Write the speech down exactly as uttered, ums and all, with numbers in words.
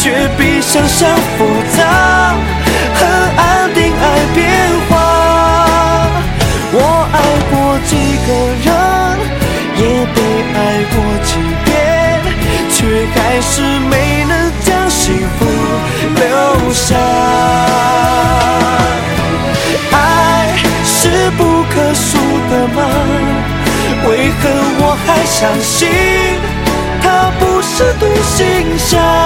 却比想象复杂和安定爱变化。我爱过几个人，也被爱过几遍，却还是没能将幸福留下。爱是不可数的吗？为何我还相信它不是独行侠？